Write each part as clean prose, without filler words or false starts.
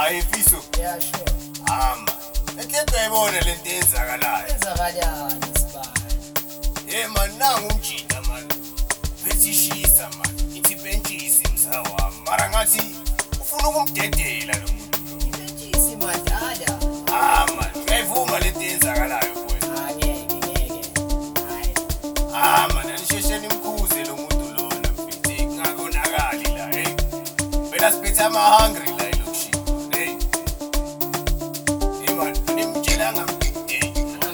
Hayi mfiso. Yeah, sure. Hamba. Ekhethe uyayibona lento eyenzakalayo. Enzakalani sibani? Man nangu umjida man. Bethishisa man. Ithi bentshisi msawa. Mara ngathi ufuna ukumdedela lo muntu. Ibentshisi madala. Man. Uyayivuma lento eyenzakalayo boy. Ngeke. Man, anisheshe nimkhuze lo muntu lona mfethu kungakonakali la hey. Phela siphethe ama-hungry la elokishini hey. Man, nimtshela ngamdedeli.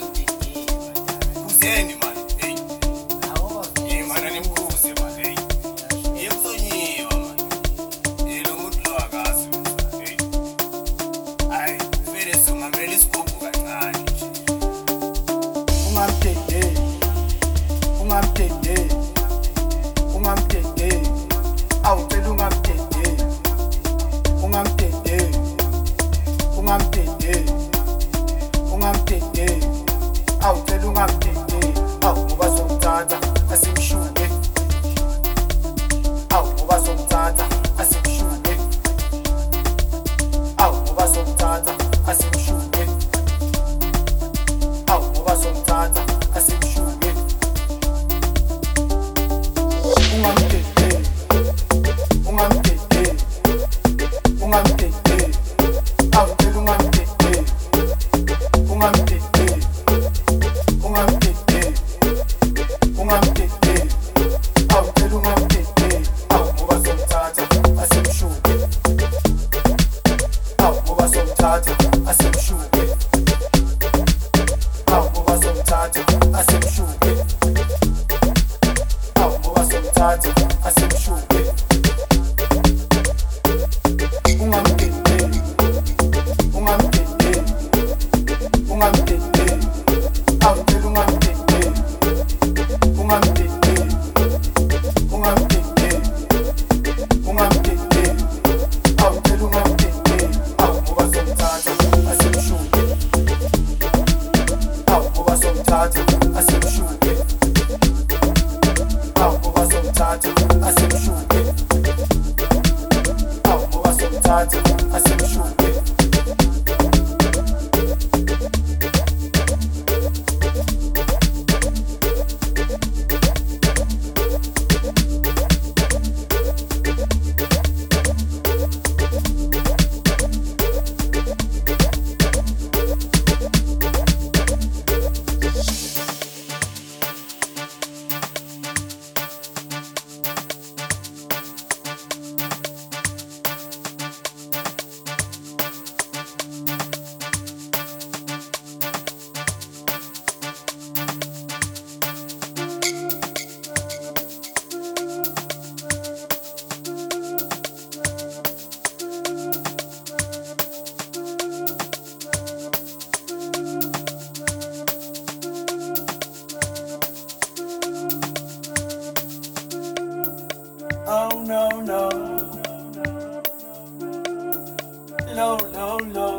Khuzeni man hey. Man, animkhuze man hey. Yemzonyiwa man. Lo muntu lo akazi hey. Hayi, vele songamele isigubhu kancane nje. Ungamdedeli awucela ungamdedeli awucela ungamdedeli ngoba somthatha asimshuke ngoba somthatha asimshuke ngoba somthatha asimshuke ngoba somthatha asimshuke ungamdedeli awucela ungamdedeli awucela ungamdedeli ngoba somthatha asimshuke ngoba somthatha asimshuke ngoba somthatha asimshuke ngoba somthatha asimshuke ungamdedeli awucela ungamdedeli awucela ungamdedeli ngoba somthatha asimshuke ngoba somthatha asimshuke ngoba somthatha asimshuke ngoba somthatha asimshuke Oh no no, low low low,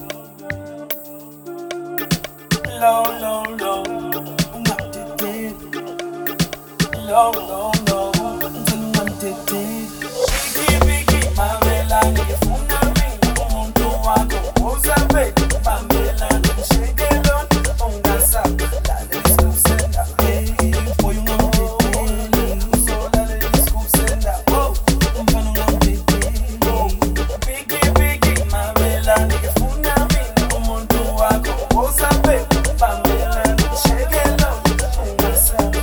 low low low, ungamdedeli, low low low, ungamdedeli. Biki mamelani ngifuna mina umuntu wakho uzabe mamelani ngishekelo ungasabi lale isikubusenda hey boy ungamdedeli uzolale isikubusenda oh umfana ungamdedeli biki mamelani ngifuna mina umuntu wakho uzabe mamelani ngishekelo ungasabi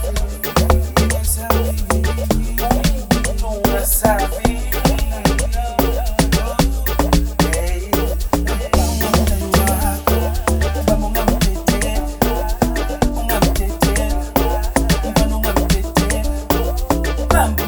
Bam